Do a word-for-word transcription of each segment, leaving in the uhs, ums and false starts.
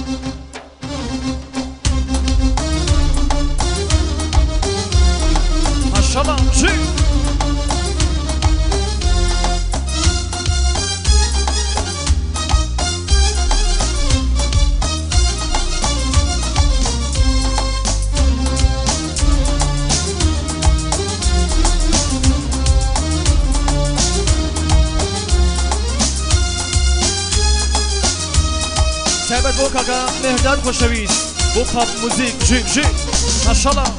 Maşallah. Jü. تابت بو كاكا مهدان خوشويس بو باب موزيك جي جي ما شاء الله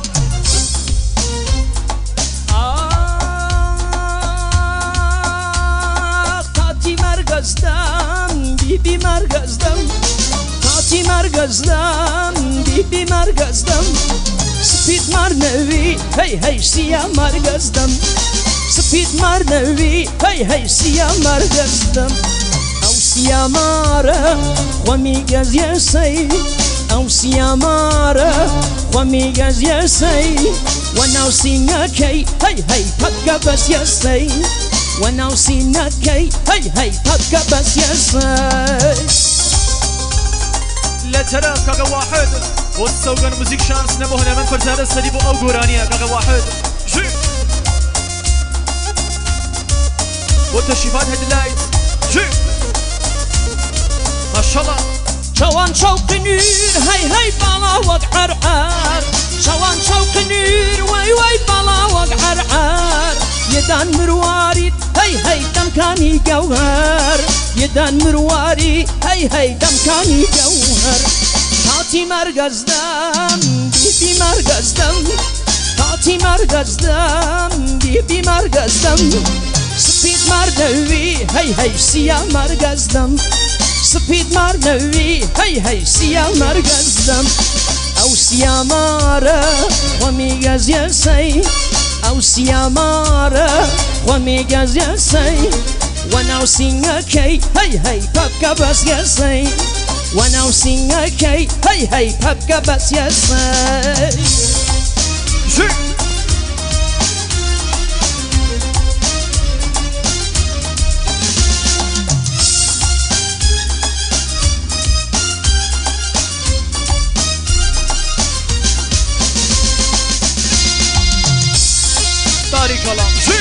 تاتي مرغزدم بيبي مرغزدم تاتي مرغزدم بيبي مرغزدم سبيت مرنوي هي هي سيا مرغزدم سبيت مرنوي هي هي سيا مرغزدم سيامارة وميجاز يسي أو سيامارة وميجاز يسي وناو سيناكي هي هي بكا بس يسي وناو سيناكي هي هي بكا بس يسي لا ترى كاكا واحد والسوقان موزيك شانس نبوه من فرزانة السليب أو قرانية كاكا واحد جي والتشريفات هيدلايت جي ما شاء الله شوان شوق نور هاي هاي بلا وقعر عار شوان شوق نور واي واي بلا وقعر عار يدان مرواري هاي هاي دم كاني جوهر يدان مرواري هاي هاي دم كاني جوهر تاتي مرغزدم بيبي مرغزدم تاتي مرغزدم بيبي مرغزدم سبيد مردوي هاي هاي سيا مرغزدم سبيد مرنوي هي هي سيا مرغزدم او سيا مارا وميغاز يسي او سيا مارا وميغاز يسي وناو سيناكي هي هي بابكا بس يسي وناو سيناكي هي هي بابكا بس يسي جي تاريخ كلام جي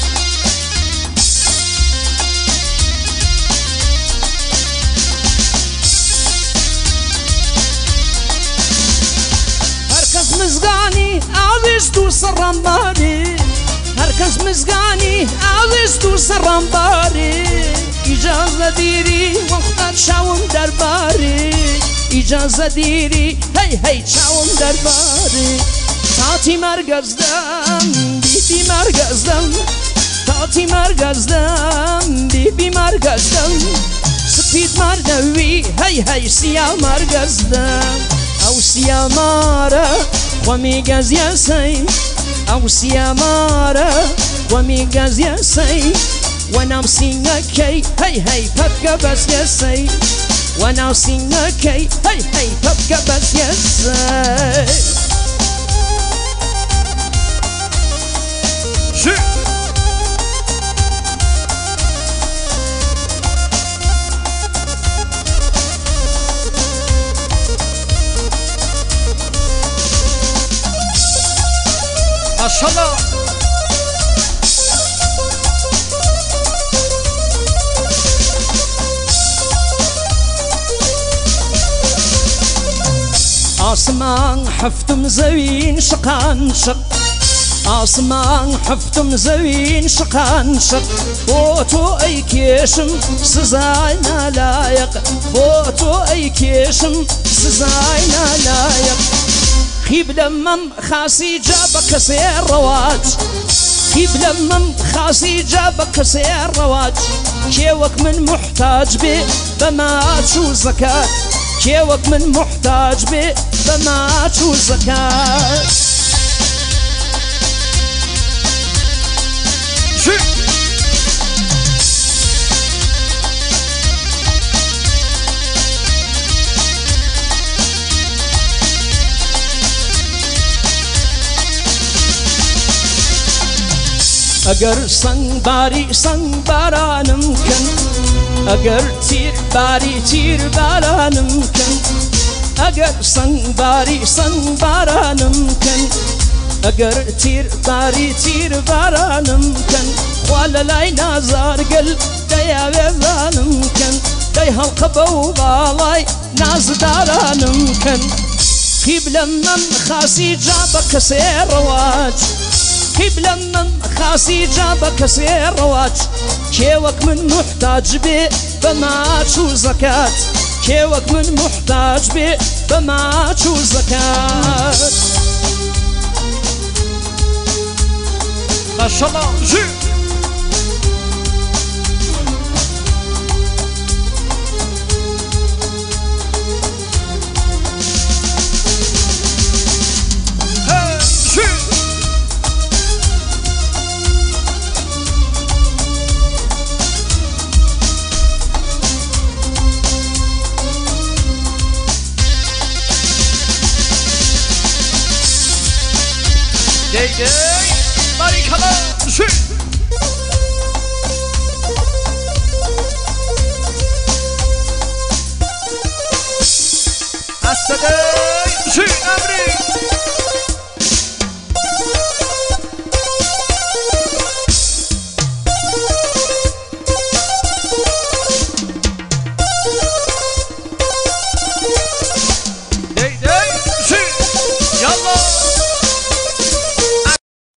هركز مزغاني عاوز توصل رمباري هركز مزغاني عاوز توصل رمباري إجازة ديري وقت شاوم درباري إجازة ديري هي هي شاوم درباري تاتي مرغزدم بيبي مرغزدم تاتي مرغزدم بيبي مرغزدم سبيد مرنوي هي هي سيا مرغزدم او سيا مارا وميغاز يسي او سيا مارا وميغاز يسي ونام سيناكي هي هي بكا بس يسي ونام سيناكي هي هي بكا بس يسي جي ما شاء الله آسمان حفتم زوين شقان شق آسمان حفتم زوين شقان شق بوتو اي كيشم سزاينا لايق بوتو اي كيشم سزاينا لايق خيب لمم خاسي جابك سير رواج خيب لمم خاسي جابك سير رواج كيوك من محتاج بي بما تشو زكاة كيوك من محتاج بي بما تشو زكاة ئەگەر سەنگباری سەنگبارانم کەن ئەگەر تیرباری تیربارانم کەن ئەگەر سەنگباری سەنگبارانم کەن ئەگەر تیرباری تیربارانم کەن خوا لە لای نازارگەل دەیاوێزانم کەن دەی هەڵقە بەو باڵای نازدارانم کەن قیبلە من خاسی جا بە کەسێ ڕەواج قیبلە من خاسی جا بە کەسێ ڕەواج کێوەک من محتاج بێ بە ماچ و زەکات کێوەک من محتاج بێ بە ماچ و زەکات ماشاءالله جي Day day, barikala, jü. Hasta day, jü, amri.